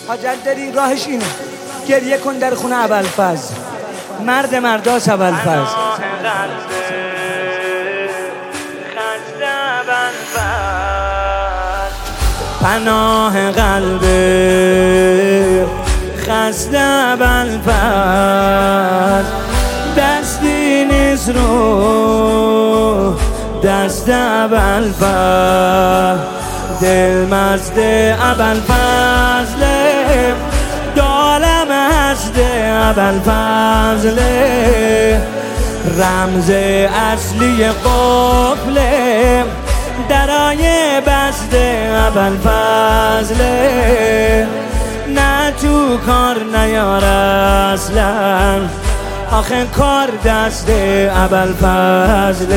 حاجت داری راهش اینه، گریه کن در خونه ابوالفضل، مرد مرداس ابوالفضل. پناه قلب خسته ابوالفضل، دستی نیست رو دست ابوالفضل، دل مزد ابوالفضل، دالم هست ابوالفضل، رمز اصلی قفل درای بست ابوالفضل، نه تو کار نیار اصلا، آخه کار دست ابوالفضل.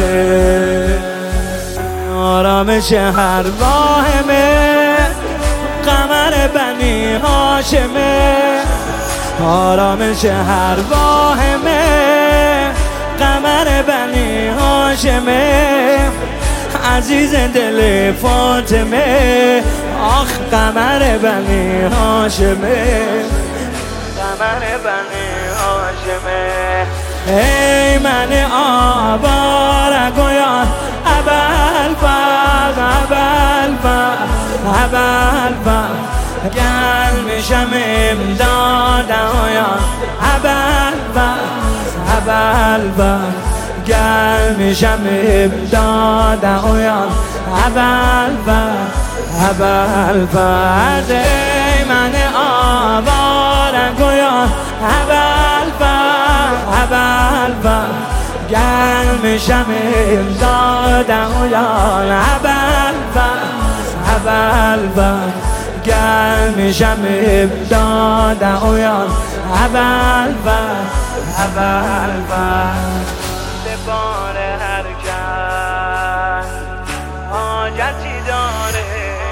آرامش هر واهمه قمر بنی هاشمه، آرامش هر واهمه قمر بنی هاشمه، عزیز دل فاطمه، آخ قمر بنی هاشمه، قمر بنی هاشمه. ای من آواره گویان ابوالفضل، ابوالفضل، ابوالفضل، گل میشم امداد آیان ابوالفضل، ابوالفضل، گل میشم امداد آیان ابوالفضل، ابوالفضل. ای من آواره گویان ابوالفضل، ابوالفضل، گل میشم امداد آیان ابوالفضل، ابوالفضل، گل میشم امداد آیان ابوالفضل، ابوالفضل. به بار هر کس حاجتی داره،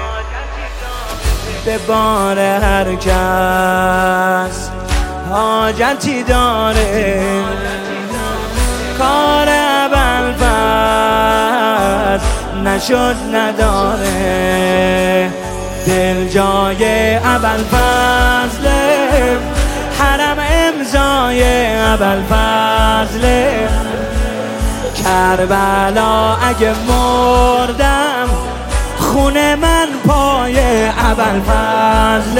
به بار هر کس حاجتی داره، کار ابوالفضل نشد نداره، دل جای ابوالفضل، حرم امضای ابوالفضل، کربلا اگه مردم خونه من پای ابوالفضل،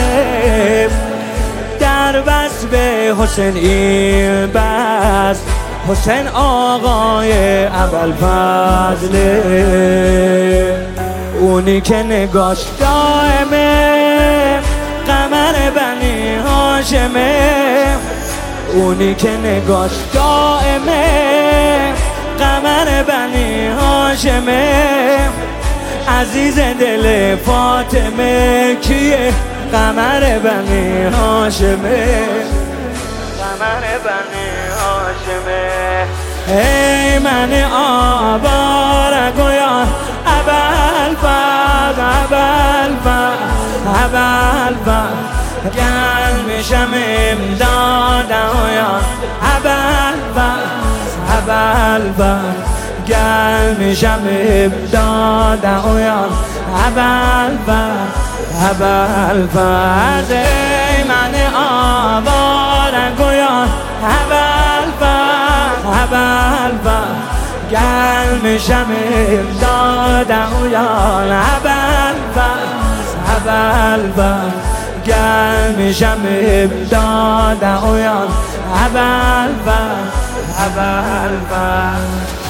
در وصف حسین این بس حسین آقای ابوالفضل، اونی که نگاش دائمه قمر بنی هاشمه، اونی که نگاش دائمه قمر بنی هاشمه، عزیز دل فاطمه کیه؟ قمر بنی هاشمه، قمر بنی هاشمه. ای من آواره گویان ابوالفضل، ابوالفضل، ابوالفضل، گل میشم امداد آیان ابوالفضل، ابوالفضل، گل میشم امداد آیان ابوالفضل، ابوالفضل. ای من آواره گویان ابوالفضل، ابوالفضل، گل میشم امداد آیان ابوالفضل، ابوالفضل، گل میشم امداد آیان ابوالفضل، ابوالفضل.